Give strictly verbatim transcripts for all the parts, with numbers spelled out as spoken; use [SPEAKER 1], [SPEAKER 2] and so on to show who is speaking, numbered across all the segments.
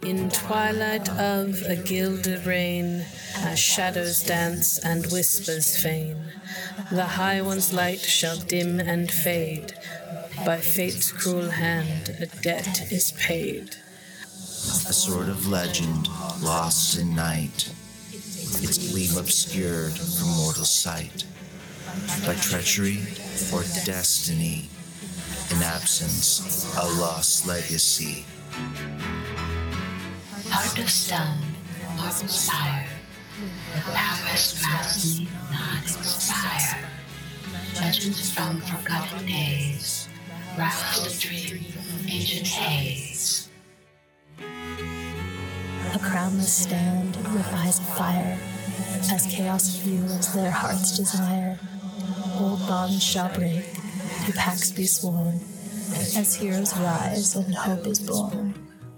[SPEAKER 1] In twilight of a gilded reign, as shadows dance and whispers feign, the High One's light shall dim and fade. By fate's cruel hand a debt is paid.
[SPEAKER 2] A sort of legend lost in night, its gleam obscured from mortal sight, by treachery or destiny, in absence a lost legacy.
[SPEAKER 3] Heart of stone, marble spire, the powers drowsy not expire. Legends from forgotten days, rouse the dream of ancient haze.
[SPEAKER 4] A crownless stand with eyes of fire, as chaos fuels their heart's desire. Old bonds shall break, new pacts be sworn, as heroes rise and hope is born.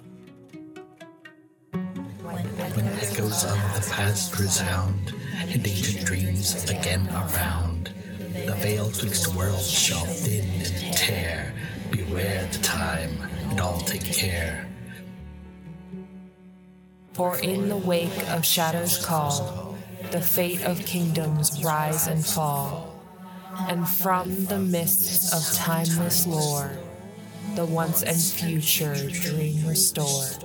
[SPEAKER 5] When echoes of the past resound, and ancient dreams again around, the veil twixt worlds shall thin and tear. Beware the time, and all take care.
[SPEAKER 6] For in the wake of shadows call, the fate of kingdoms rise and fall, and from the mists of timeless lore, the once and future dream restored.